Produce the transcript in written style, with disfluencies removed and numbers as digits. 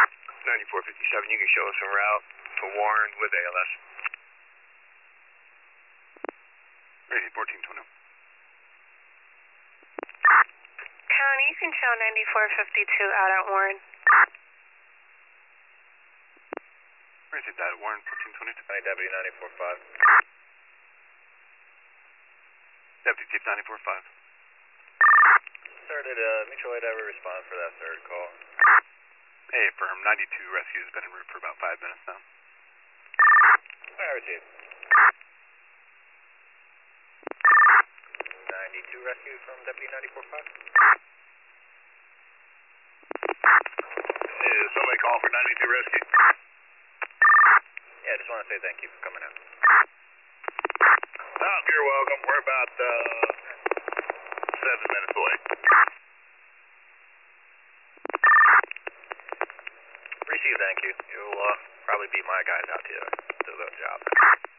9457, you can show us a route to Warren with ALS. Ready, 1420. County, you can show 9452 out at Warren. Received that at Warren, 1422. County Deputy 945. Deputy Chief 945. Sir, did mutual aid ever respond for that third call? Hey, firm, 92 rescue has been en route for about 5 minutes now. I received. 92 rescue from Deputy 945. Is somebody calling for 92 rescue? Yeah, I just want to say thank you for coming out. Oh, you're welcome. We're about 7 minutes away. Receive, thank you. You'll probably be my guys out to the job.